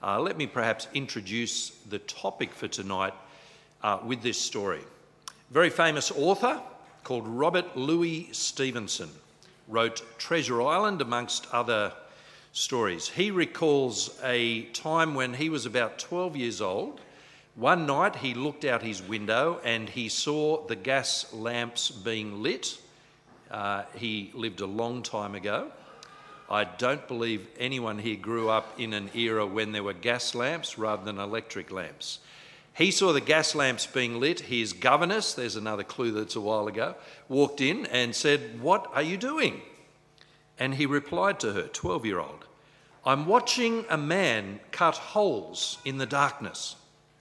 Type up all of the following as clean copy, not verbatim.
Let me perhaps introduce the topic for tonight with this story. A very famous author called Robert Louis Stevenson wrote Treasure Island amongst other stories. He recalls a time when he was about 12 years old. One night he looked out his window and he saw the gas lamps being lit. He lived a long time ago. I don't believe anyone here grew up in an era when there were gas lamps rather than electric lamps. He saw the gas lamps being lit. His governess, there's another clue that's a while ago, walked in and said, "What are you doing?" And he replied to her, 12-year-old, "I'm watching a man cut holes in the darkness."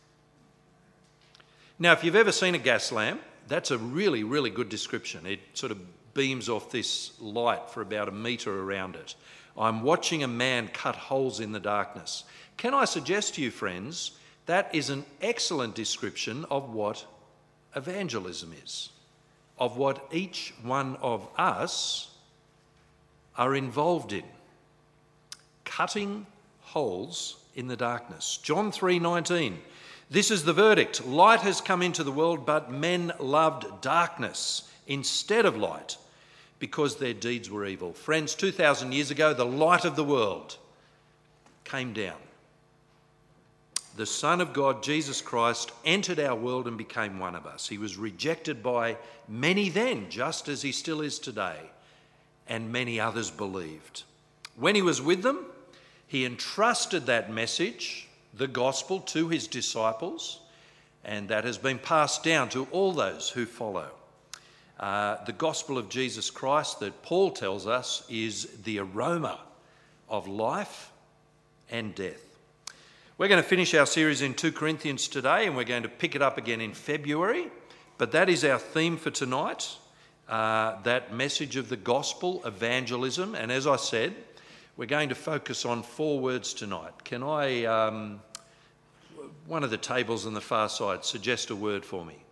Now, if you've ever seen a gas lamp, that's a really, really good description. It sort of beams off this light for about a metre around it. I'm watching a man cut holes in the darkness. Can I suggest to you, friends, that is an excellent description of what evangelism is, of what each one of us are involved in. Cutting holes in the darkness. John 3:19. This is the verdict. Light has come into the world, but men loved darkness instead of light because their deeds were evil. Friends, 2,000 years ago, the light of the world came down. The Son of God, Jesus Christ, entered our world and became one of us. He was rejected by many then, just as he still is today, and many others believed. When he was with them, he entrusted that message, the gospel, to his disciples, and that has been passed down to all those who follow. The gospel of Jesus Christ that Paul tells us is the aroma of life and death. We're going to finish our series in 2 Corinthians today, and we're going to pick it up again in February, but that is our theme for tonight, that message of the gospel, evangelism, and as I said, we're going to focus on 4 words tonight. Can I, one of the tables on the far side, suggest a word for me?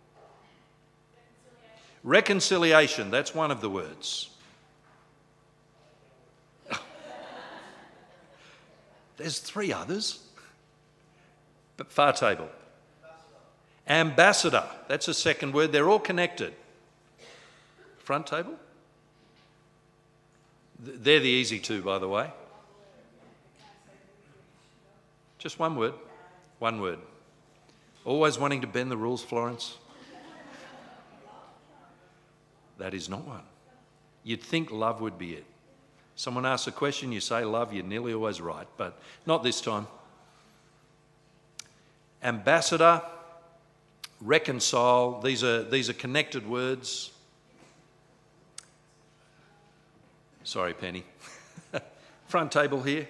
Reconciliation, that's one of the words. There's 3 others. But far table. Ambassador, that's a second word. They're all connected. Front table? They're the easy 2, by the way. Just one word. One word. Always wanting to bend the rules, Florence? That is not one. You'd think love would be it. Someone asks a question, you say love, you're nearly always right, but not this time. Ambassador, reconcile, these are connected words. Sorry, Penny. Front table here.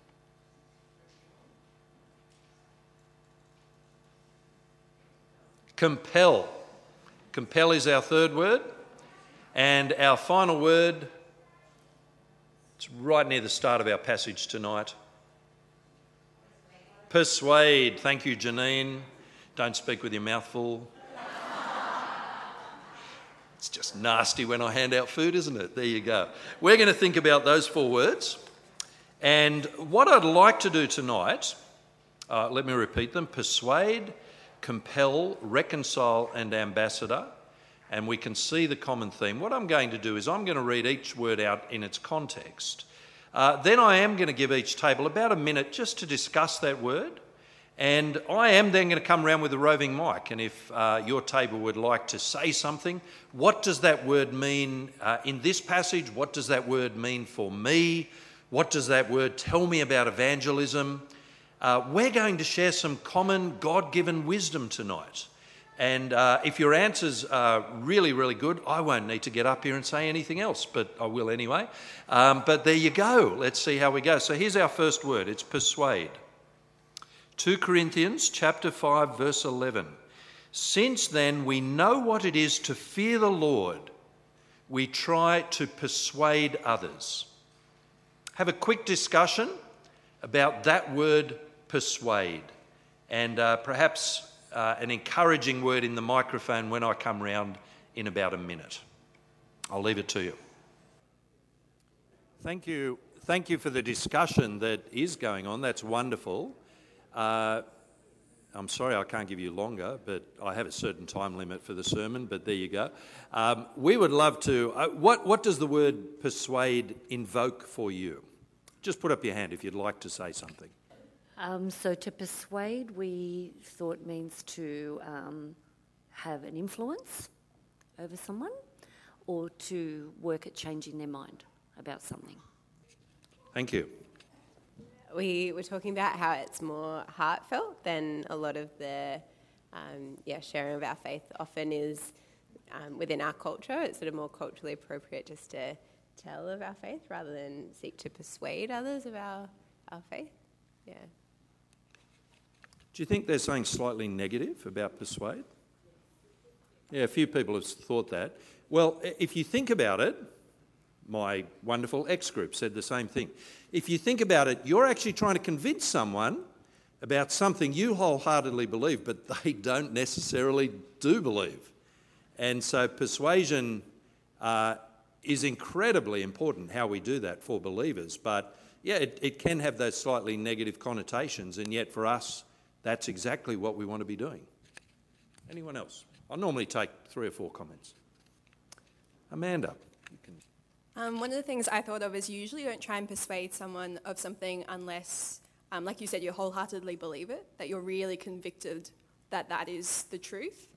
Compel. Compel is our 3rd word. And our final word, it's right near the start of our passage tonight. Persuade. Thank you, Janine. Don't speak with your mouth full. It's just nasty when I hand out food, isn't it? There you go. We're going to think about those 4 words. And what I'd like to do tonight, let me repeat them: persuade, compel, reconcile, and ambassador. And we can see the common theme. What I'm going to do is I'm going to read each word out in its context. Then I am going to give each table about a minute just to discuss that word. And I am then going to come around with a roving mic. And if your table would like to say something, what does that word mean in this passage? What does that word mean for me? What does that word tell me about evangelism? We're going to share some common God-given wisdom tonight. And if your answers are really, really good, I won't need to get up here and say anything else, but I will anyway. But there you go. Let's see how we go. So here's our first word. It's persuade. 2 Corinthians chapter 5, verse 11. Since then we know what it is to fear the Lord, we try to persuade others. Have a quick discussion about that word persuade, and perhaps an encouraging word in the microphone when I come round in about a minute. I'll leave it to you. Thank you for the discussion that is going on. That's wonderful. I'm sorry I can't give you longer, but I have a certain time limit for the sermon, but there you go. We would love to... what does the word persuade invoke for you? Just put up your hand if you'd like to say something. So to persuade, we thought means to have an influence over someone or to work at changing their mind about something. Thank you. We were talking about how it's more heartfelt than a lot of the sharing of our faith often is within our culture. It's sort of more culturally appropriate just to tell of our faith rather than seek to persuade others of our faith. Yeah. Do you think there's something slightly negative about persuade? Yeah, a few people have thought that. Well, if you think about it, my wonderful ex-group said the same thing. If you think about it, you're actually trying to convince someone about something you wholeheartedly believe, but they don't necessarily do believe. And so persuasion is incredibly important, how we do that for believers. But yeah, it can have those slightly negative connotations, and yet for us, that's exactly what we want to be doing. Anyone else? I'll normally take 3 or 4 comments. Amanda, you can... One of the things I thought of is you usually don't try and persuade someone of something unless, like you said, you wholeheartedly believe it, that you're really convicted that that is the truth.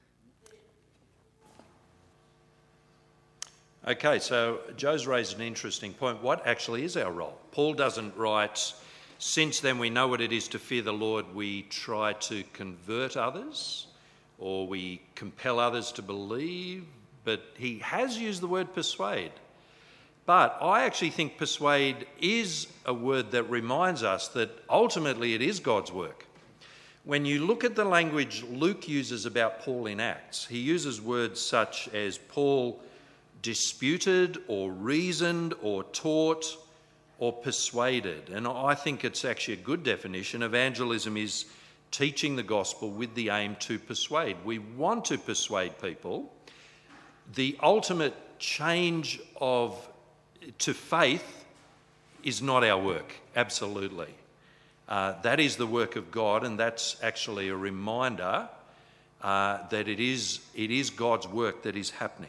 Okay, so Joe's raised an interesting point. What actually is our role? Paul doesn't write, since then we know what it is to fear the Lord, we try to convert others or we compel others to believe, but he has used the word persuade. But I actually think persuade is a word that reminds us that ultimately it is God's work. When you look at the language Luke uses about Paul in Acts, he uses words such as Paul disputed or reasoned or taught or persuaded. And I think it's actually a good definition. Evangelism is teaching the gospel with the aim to persuade. We want to persuade people. The ultimate change to faith is not our work, absolutely. That is the work of God, and that's actually a reminder that it is God's work that is happening.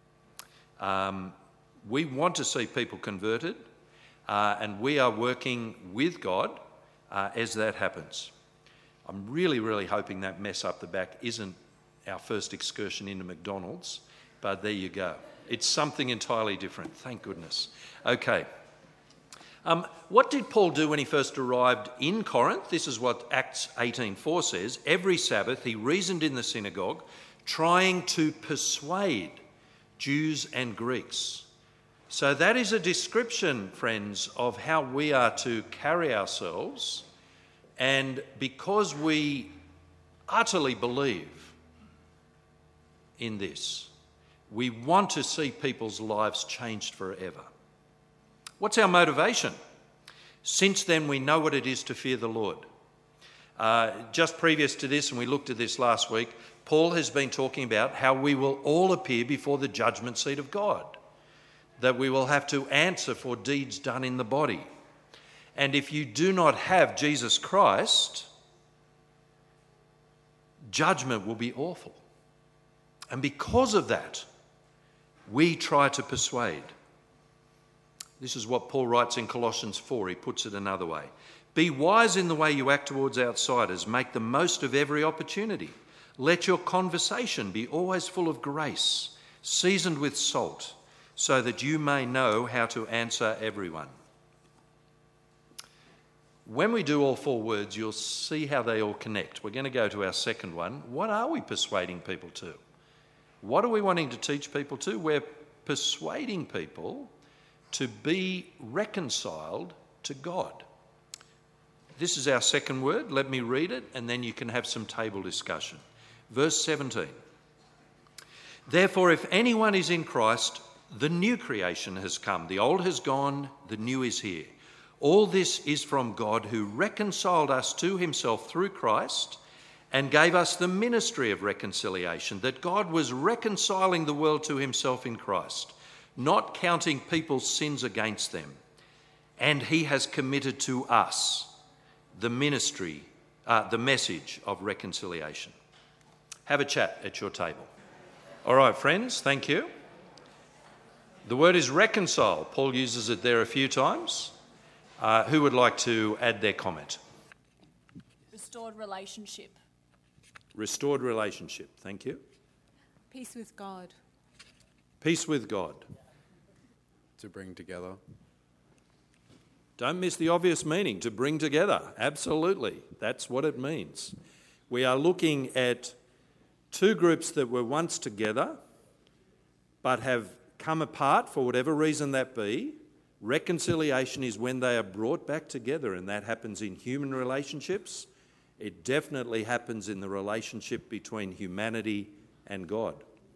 We want to see people converted, and we are working with God as that happens. I'm really, really hoping that mess up the back isn't our first excursion into McDonald's, but there you go. It's something entirely different, thank goodness. Okay. What did Paul do when he first arrived in Corinth? This is what Acts 18:4 says. Every Sabbath he reasoned in the synagogue, trying to persuade Jews and Greeks. So that is a description, friends, of how we are to carry ourselves. And because we utterly believe in this, we want to see people's lives changed forever. What's our motivation? Since then, we know what it is to fear the Lord. Just previous to this, and we looked at this last week, Paul has been talking about how we will all appear before the judgment seat of God, that we will have to answer for deeds done in the body. And if you do not have Jesus Christ, judgment will be awful. And because of that, we try to persuade. This is what Paul writes in Colossians 4. He puts it another way. Be wise in the way you act towards outsiders. Make the most of every opportunity. Let your conversation be always full of grace, seasoned with salt, so that you may know how to answer everyone. When we do all 4 words, you'll see how they all connect. We're going to go to our second one. What are we persuading people to? What are we wanting to teach people to? We're persuading people to be reconciled to God. This is our second word. Let me read it, and then you can have some table discussion. Verse 17. Therefore, if anyone is in Christ, the new creation has come. The old has gone, the new is here. All this is from God, who reconciled us to himself through Christ and gave us the ministry of reconciliation, that God was reconciling the world to himself in Christ, not counting people's sins against them. And he has committed to us the ministry the message of reconciliation. Have a chat at your table. All right, friends, thank you. The word is reconcile. Paul uses it there a few times. Who would like to add their comment? Restored relationship. Restored relationship, thank you. Peace with God. Peace with God. To bring together. Don't miss the obvious meaning, to bring together. Absolutely, that's what it means. We are looking at two groups that were once together but have come apart for whatever reason that be. Reconciliation is when they are brought back together, and that happens in human relationships. It definitely happens in the relationship between humanity and God.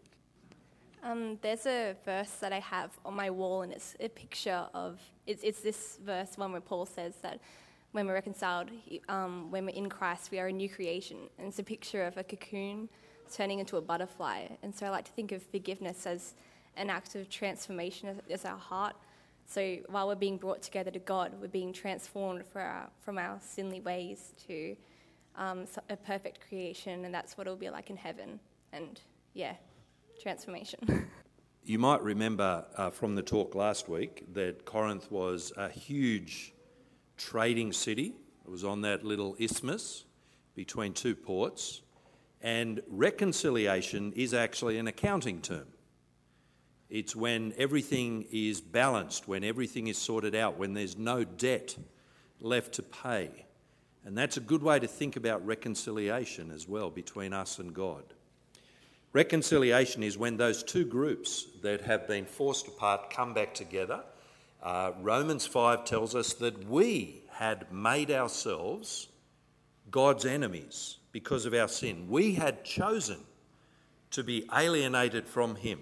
There's a verse that I have on my wall, and it's a picture of, it's this verse one where Paul says that when we're reconciled, when we're in Christ, we are a new creation. And it's a picture of a cocoon turning into a butterfly. And so I like to think of forgiveness as an act of transformation as our heart. So while we're being brought together to God, we're being transformed from our sinly ways to a perfect creation, and that's what it'll be like in heaven. And yeah, transformation. You might remember from the talk last week that Corinth was a huge trading city. It was on that little isthmus between two ports, and reconciliation is actually an accounting term. It's when everything is balanced, when everything is sorted out, when there's no debt left to pay. And that's a good way to think about reconciliation as well between us and God. Reconciliation is when those two groups that have been forced apart come back together. Romans 5 tells us that we had made ourselves God's enemies because of our sin. We had chosen to be alienated from him.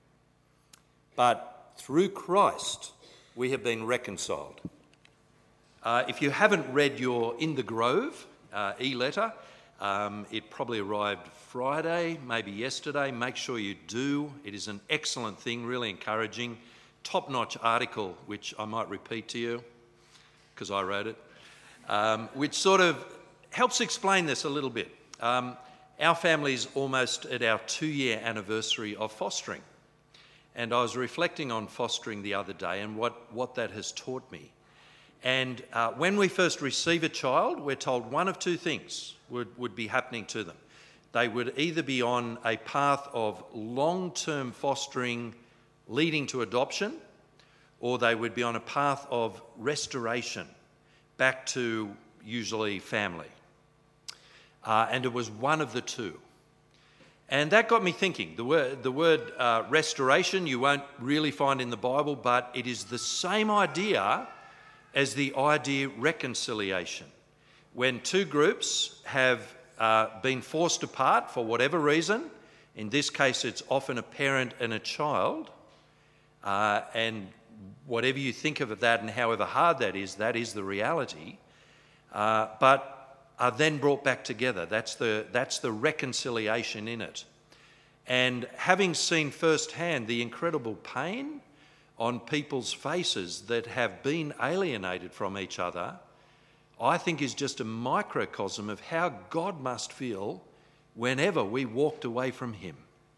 But through Christ, we have been reconciled. If you haven't read your In the Grove e-letter, it probably arrived Friday, maybe yesterday. Make sure you do. It is an excellent thing, really encouraging. Top-notch article, which I might repeat to you, because I wrote it, which sort of helps explain this a little bit. Our family's almost at our 2-year anniversary of fostering. And I was reflecting on fostering the other day and what that has taught me. And when we first receive a child, we're told one of two things would be happening to them. They would either be on a path of long-term fostering leading to adoption, or they would be on a path of restoration back to usually family. And it was one of the two. And that got me thinking. The word restoration you won't really find in the Bible, but it is the same idea as the idea reconciliation. When two groups have been forced apart for whatever reason, in this case it's often a parent and a child, and whatever you think of that and however hard that is the reality, but are then brought back together. That's the reconciliation in it. And having seen firsthand the incredible pain on people's faces that have been alienated from each other, I think is just a microcosm of how God must feel whenever we walked away from him.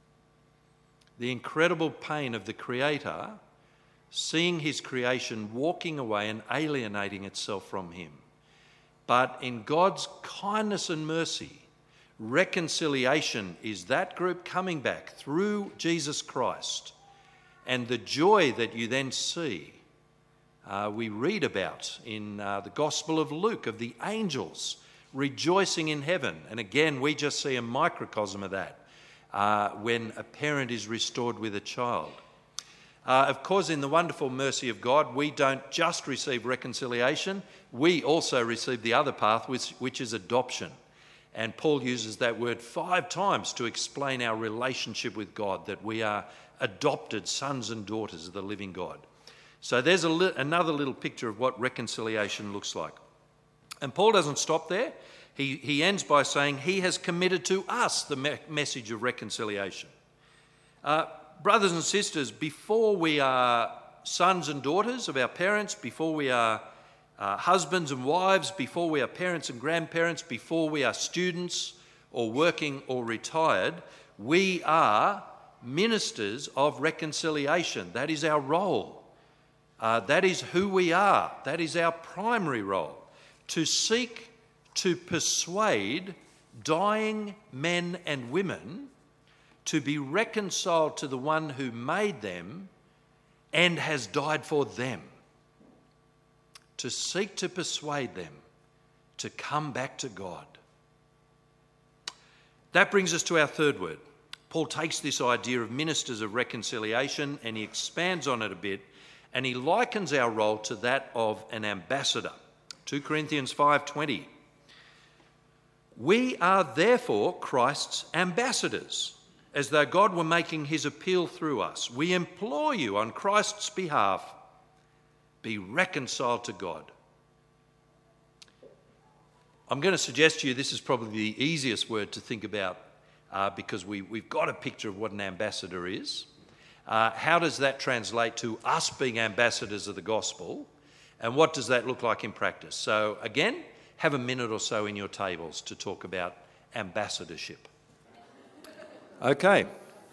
The incredible pain of the Creator seeing his creation walking away and alienating itself from him. But in God's kindness and mercy, reconciliation is that group coming back through Jesus Christ. And the joy that you then see, we read about in the Gospel of Luke, of the angels rejoicing in heaven. And again, we just see a microcosm of that when a parent is restored with a child. Of course, in the wonderful mercy of God, we don't just receive reconciliation, we also receive the other path, which is adoption. And Paul uses that word 5 times to explain our relationship with God, that we are adopted sons and daughters of the living God. So there's another little picture of what reconciliation looks like. And Paul doesn't stop there. He ends by saying he has committed to us the message of reconciliation. Brothers and sisters, before we are sons and daughters of our parents, before we are husbands and wives, before we are parents and grandparents, before we are students or working or retired, we are ministers of reconciliation. That is our role. That is who we are. That is our primary role. To seek to persuade dying men and women to be reconciled to the one who made them and has died for them. To seek to persuade them to come back to God. That brings us to our third word. Paul takes this idea of ministers of reconciliation and he expands on it a bit, and he likens our role to that of an ambassador. 2 Corinthians 5:20. We are therefore Christ's ambassadors, as though God were making his appeal through us. We implore you on Christ's behalf, be reconciled to God. I'm going to suggest to you this is probably the easiest word to think about because we've got a picture of what an ambassador is. How does that translate to us being ambassadors of the gospel? And what does that look like in practice? So again, have a minute or so in your tables to talk about ambassadorship. Okay.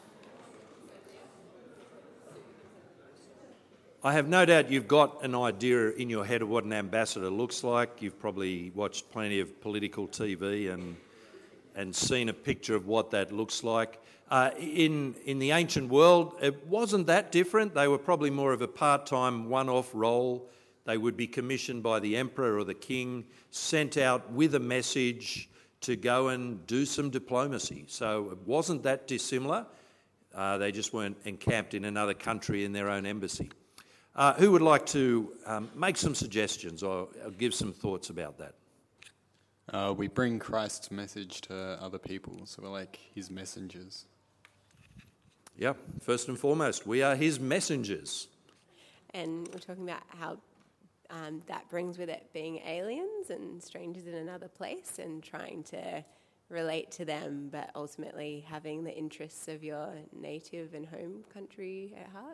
I have no doubt you've got an idea in your head of what an ambassador looks like. You've probably watched plenty of political TV and seen a picture of what that looks like. In the ancient world, it wasn't that different. They were probably more of a part-time, one-off role. They would be commissioned by the emperor or the king, sent out with a message to go and do some diplomacy. So it wasn't that dissimilar. They just weren't encamped in another country in their own embassy. Who would like to make some suggestions or give some thoughts about that? We bring Christ's message to other people, so we're like his messengers. Yeah, first and foremost, we are his messengers. And we're talking about how that brings with it being aliens and strangers in another place and trying to relate to them, but ultimately having the interests of your native and home country at heart.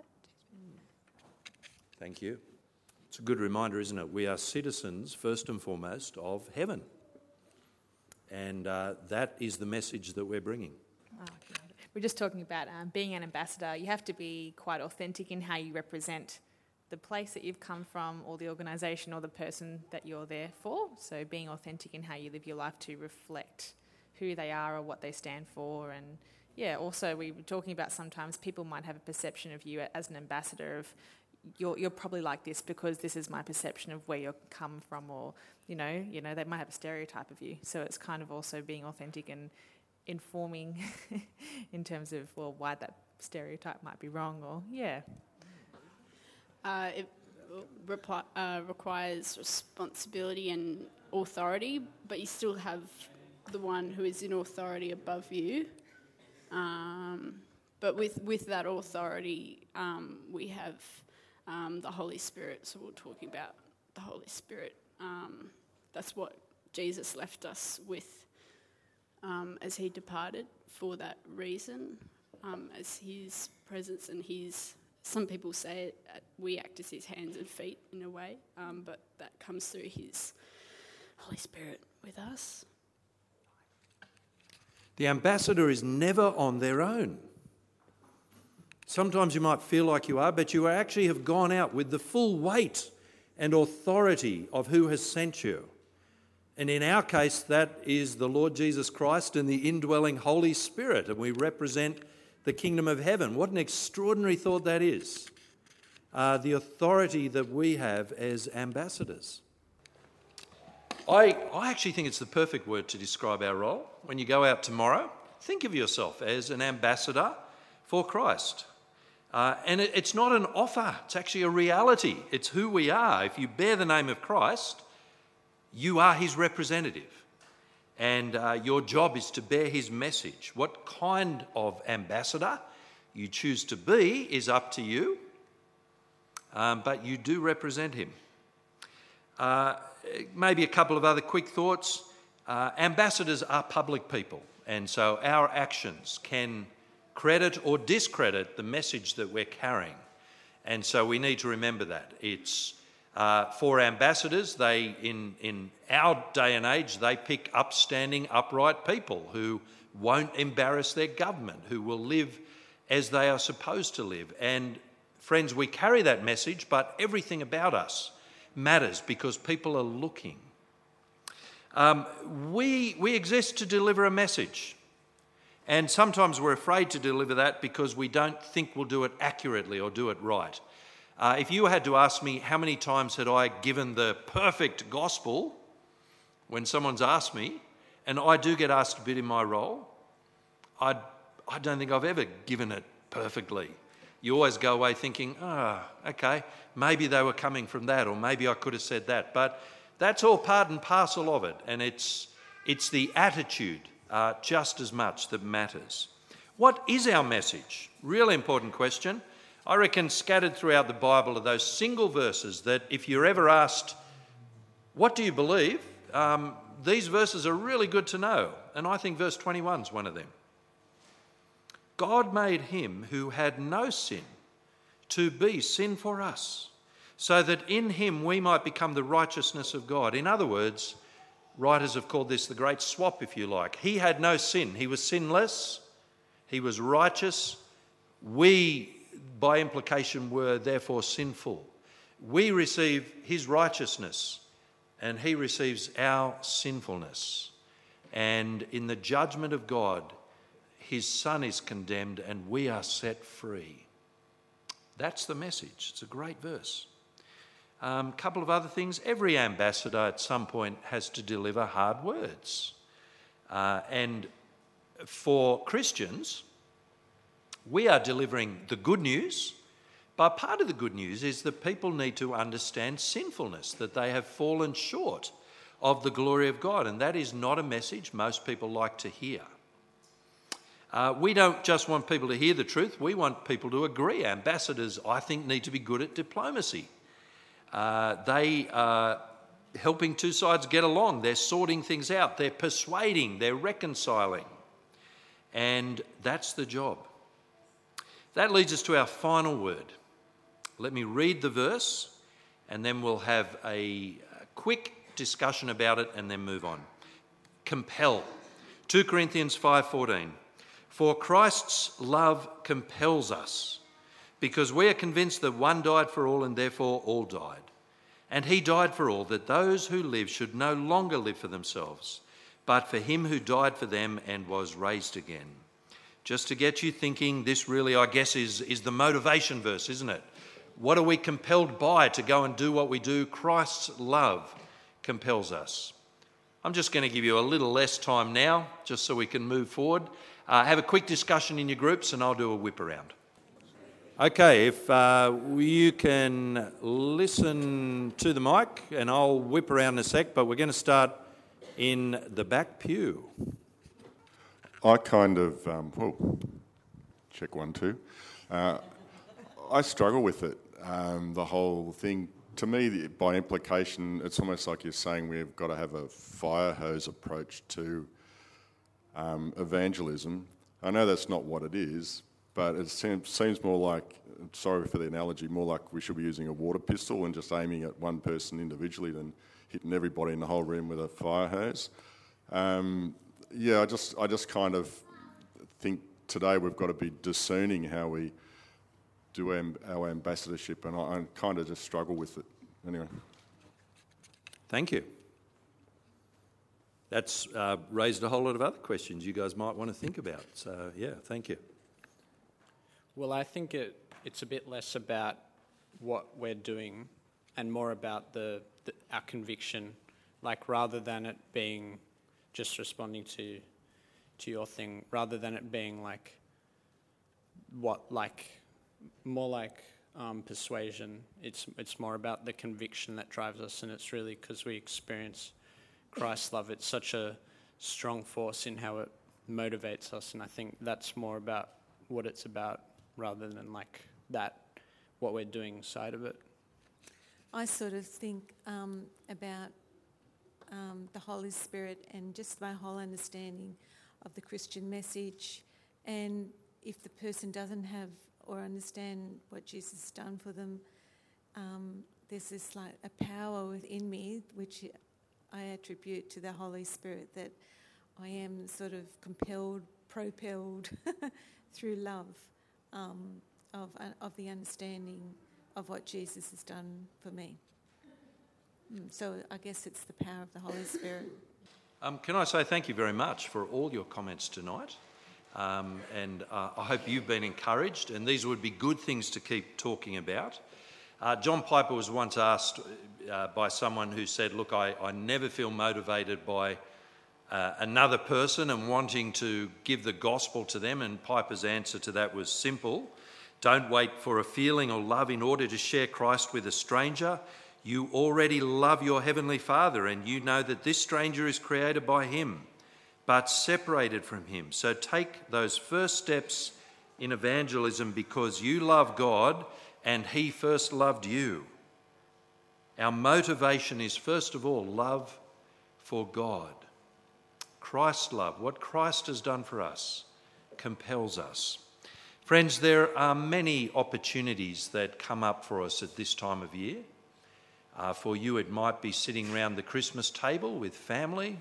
Thank you. It's a good reminder, isn't it? We are citizens, first and foremost, of heaven. And that is the message that we're bringing. Oh, God. We're just talking about being an ambassador. You have to be quite authentic in how you represent the place that you've come from or the organisation or the person that you're there for. So being authentic in how you live your life to reflect who they are or what they stand for. And yeah, also we were talking about sometimes people might have a perception of you as an ambassador of you're probably like this because this is my perception of where you come from, or you know they might have a stereotype of you. So it's kind of also being authentic and informing in terms of why that stereotype might be wrong, or It requires responsibility and authority, but you still have the one who is in authority above you. But with that authority, we have the Holy Spirit. So we're talking about the Holy Spirit. That's what Jesus left us with as he departed for that reason, as his presence and his... Some people say we act as his hands and feet in a way, but that comes through his Holy Spirit with us. The ambassador is never on their own. Sometimes you might feel like you are, but you actually have gone out with the full weight and authority of who has sent you. And in our case, that is the Lord Jesus Christ and the indwelling Holy Spirit, and we represent the kingdom of heaven. What an extraordinary thought that is. The authority that we have as ambassadors. I actually think it's the perfect word to describe our role. When you go out tomorrow, think of yourself as an ambassador for Christ. And it's not an offer, it's actually a reality. It's who we are. If you bear the name of Christ, you are his representative. And your job is to bear his message. What kind of ambassador you choose to be is up to you, but you do represent him. Maybe a couple of other quick thoughts. Ambassadors are public people, and so our actions can credit or discredit the message that we're carrying. And so we need to remember that. It's For ambassadors, in our day and age, they pick upstanding, upright people who won't embarrass their government, who will live as they are supposed to live. And friends, we carry that message, but everything about us matters because people are looking. We exist to deliver a message. And sometimes we're afraid to deliver that because we don't think we'll do it accurately or do it right. If you had to ask me how many times had I given the perfect gospel when someone's asked me, and I do get asked a bit in my role, I don't think I've ever given it perfectly. You always go away thinking, okay, maybe they were coming from that, or maybe I could have said that. But that's all part and parcel of it, and it's the attitude just as much that matters. What is our message? Really important question. I reckon scattered throughout the Bible are those single verses that if you're ever asked, what do you believe? These verses are really good to know. And I think verse 21 is one of them. God made him who had no sin to be sin for us, so that in him we might become the righteousness of God. In other words, writers have called this the great swap, if you like. He had no sin. He was sinless. He was righteous. We, by implication, were therefore sinful. We receive his righteousness and he receives our sinfulness. And in the judgment of God, his son is condemned and we are set free. That's the message. It's a great verse. Couple of other things. Every ambassador at some point has to deliver hard words. And for Christians, we are delivering the good news, but part of the good news is that people need to understand sinfulness, that they have fallen short of the glory of God, and that is not a message most people like to hear. We don't just want people to hear the truth, we want people to agree. Ambassadors, I think, need to be good at diplomacy. They are helping two sides get along. They're sorting things out. They're persuading. They're reconciling. And that's the job. That leads us to our final word. Let me read the verse and then we'll have a quick discussion about it and then move on. Compel. 2 Corinthians 5:14. For Christ's love compels us, because we are convinced that one died for all and therefore all died. And he died for all, that those who live should no longer live for themselves, but for him who died for them and was raised again. Just to get you thinking, this really, I guess, is the motivation verse, isn't it? What are we compelled by to go and do what we do? Christ's love compels us. I'm just going to give you a little less time now, just so we can move forward. Have a quick discussion in your groups and I'll do a whip around. Okay, if you can listen to the mic, and I'll whip around in a sec, but we're going to start in the back pew. I kind of, check 1, 2. I struggle with it, the whole thing. To me, by implication, it's almost like you're saying we've got to have a fire hose approach to evangelism. I know that's not what it is, but it seems more like, sorry for the analogy, more like we should be using a water pistol and just aiming at one person individually than hitting everybody in the whole room with a fire hose. I just kind of think today we've got to be discerning how we do our ambassadorship, and I kind of just struggle with it. Anyway. Thank you. That's raised a whole lot of other questions you guys might want to think about. So, yeah, thank you. Well, I think it's a bit less about what we're doing and more about our conviction, like rather than it being just responding to your thing, rather than it being more like persuasion. It's more about the conviction that drives us, and it's really because we experience Christ's love. It's such a strong force in how it motivates us, and I think that's more about what it's about rather than what we're doing side of it. I sort of think about the Holy Spirit and just my whole understanding of the Christian message, and if the person doesn't have or understand what Jesus has done for them, there's this like a power within me which I attribute to the Holy Spirit, that I am sort of propelled through love of the understanding of what Jesus has done for me. So I guess it's the power of the Holy Spirit. Can I say thank you very much for all your comments tonight? And I hope you've been encouraged, and these would be good things to keep talking about. John Piper was once asked by someone who said, look, I never feel motivated by another person and wanting to give the gospel to them, and Piper's answer to that was simple. Don't wait for a feeling or love in order to share Christ with a stranger. You already love your Heavenly Father, and you know that this stranger is created by Him, but separated from Him. So take those first steps in evangelism because you love God and He first loved you. Our motivation is first of all love for God. Christ's love, what Christ has done for us, compels us. Friends, there are many opportunities that come up for us at this time of year. For you, it might be sitting around the Christmas table with family.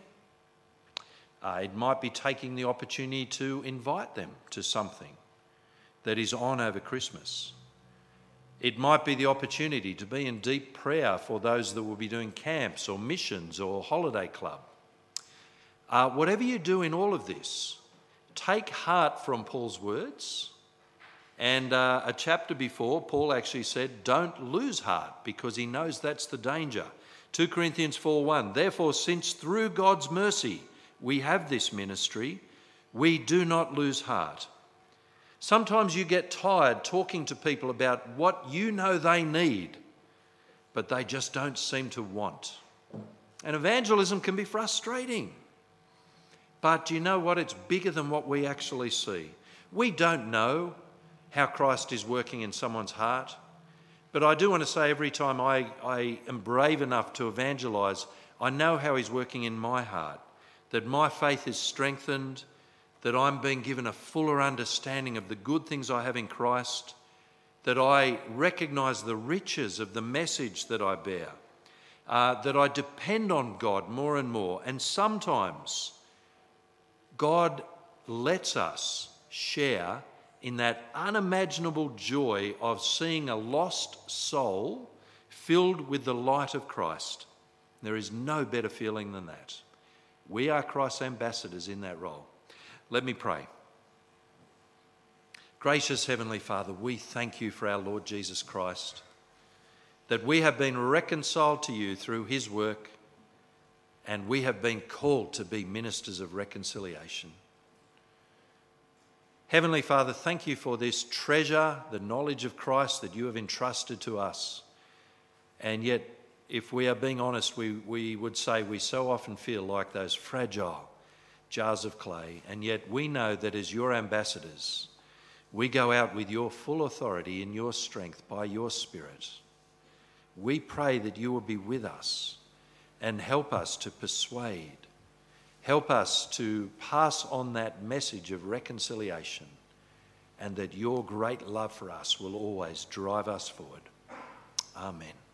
It might be taking the opportunity to invite them to something that is on over Christmas. It might be the opportunity to be in deep prayer for those that will be doing camps or missions or holiday club. Whatever you do in all of this, take heart from Paul's words. And a chapter before, Paul actually said, don't lose heart, because he knows that's the danger. 2 Corinthians 4:1, therefore, since through God's mercy we have this ministry, we do not lose heart. Sometimes you get tired talking to people about what you know they need, but they just don't seem to want. And evangelism can be frustrating. But you know what? It's bigger than what we actually see. We don't know how Christ is working in someone's heart. But I do want to say, every time I am brave enough to evangelise, I know how He's working in my heart, that my faith is strengthened, that I'm being given a fuller understanding of the good things I have in Christ, that I recognise the riches of the message that I bear, that I depend on God more and more. And sometimes God lets us share in that unimaginable joy of seeing a lost soul filled with the light of Christ. There is no better feeling than that. We are Christ's ambassadors in that role. Let me pray. Gracious Heavenly Father, we thank you for our Lord Jesus Christ, that we have been reconciled to you through his work, and we have been called to be ministers of reconciliation. Heavenly Father, thank you for this treasure, the knowledge of Christ that you have entrusted to us. And yet, if we are being honest, we would say we so often feel like those fragile jars of clay. And yet we know that as your ambassadors, we go out with your full authority in your strength by your Spirit. We pray that you will be with us and help us to persuade. Help us to pass on that message of reconciliation, and that your great love for us will always drive us forward. Amen.